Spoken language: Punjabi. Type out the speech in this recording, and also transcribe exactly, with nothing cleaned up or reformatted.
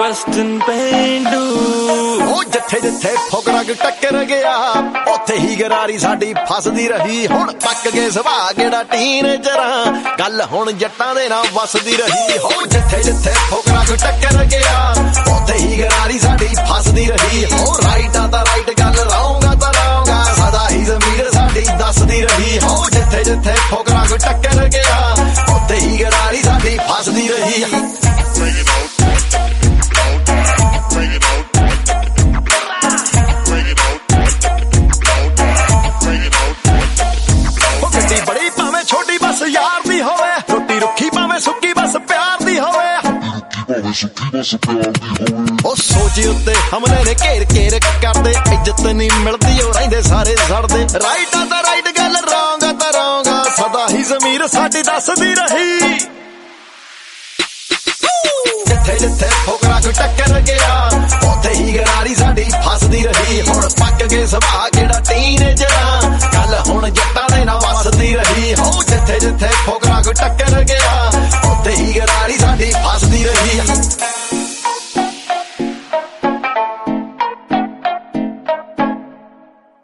ਵੈਸਟਰਨ ਪੇਂਡੂ ਉਹ ਜਿੱਥੇ ਜਿੱਥੇ ਫੁਕਰਾ ਟੱਕਰ ਗਿਆ ਉੱਥੇ ਹੀ ਗਰਾਰੀ ਸਾਡੀ ਫਸਦੀ ਰਹੀ। ਹੁਣ ਪੱਕ ਗਏ ਸੁਭਾਅ ਕਿਹੜਾ ਟੀਨੇਜਰਾਂ ਗੱਲ ਹੁਣ ਜੱਟਾਂ ਦੇ ਨਾਲ ਵਸਦੀ ਰਹੀ। ਹੋ ਜਿੱਥੇ ਜਿੱਥੇ ਫੁਕਰਾ ਟੱਕਰ ਗਿਆ ਉੱਥੇ ਹੀ ਗਰਾਰੀ ਸਾਡੀ ਫਸਦੀ ਰਹੀ। ਹੋ ਰਾਈਟ ਆ ਤਾਂ ਰਾਈਟ ਗੱਲ ਰੌਂਗ ਆ ਤਾਂ ਰੌਂਗ ਆ ਸਦਾ ਹੀ ਜ਼ਮੀਰ ਸਾਡੀ ਦੱਸਦੀ ਰਹੀ। ਹੋ ਜਿੱਥੇ ਜਿੱਥੇ ਫੁਕਰਾ ਟੱਕਰ ਗਿਆ ਉੱਥੇ ਹੀ ਗਰਾਰੀ ਸਾਡੀ ਫਸਦੀ ਰਹੀ। ਯਾਰ ਦੀ ਹੋਵੇ ਰੋਟੀ ਰੁੱਖੀ ਭਾਵੇਂ ਸੁੱਕੀ ਬਸ ਪਿਆਰ ਦੀ ਹੋਵੇ। ਉਹ ਸੋਚ ਉੱਤੇ ਹਮਲੇ ਨੇ ਘੇਰ ਘੇਰ ਕਰਦੇ ਇੱਜ਼ਤ ਨਹੀਂ ਮਿਲਦੀ ਉਹ ਰਹਿੰਦੇ ਸਾਰੇ ਸੜਦੇ। ਰਾਈਟ ਆ ਤਾਂ ਰਾਈਟ ਗੱਲ ਰੌਂਗ ਆ ਤਾਂ ਰੌਂਗ ਆ ਸਦਾ ਹੀ ਜ਼ਮੀਰ ਸਾਡੀ ਦੱਸਦੀ ਰਹੀ। ਜਿੱਥੇ ਜਿੱਥੇ ਫੁਕਰਾ ਟੱਕਰ ਗਿਆ ਉੱਥੇ ਹੀ ਗਰਾਰੀ ਸਾਡੀ ਫਸਦੀ ਰਹੀ। ਹੁਣ ਪੱਕ ਗਏ ਸੁਭਾਅ ਕਿਹੜਾ ਟੀਨੇਜਰਾਂ ਗੱਲ ਹੁਣ ਜੱਟਾਂ ਦੇ ਨਾਲ ਵਸਦੀ ਰਹੀ। ਹੋ ਜਿੱਥੇ ਜਿੱਥੇ ਫੁਕਰਾ ਟੱਕਰ ਗਿਆ ਉੱਥੇ ਹੀ ਗਰਾਰੀ ਸਾਡੀ ਫਸ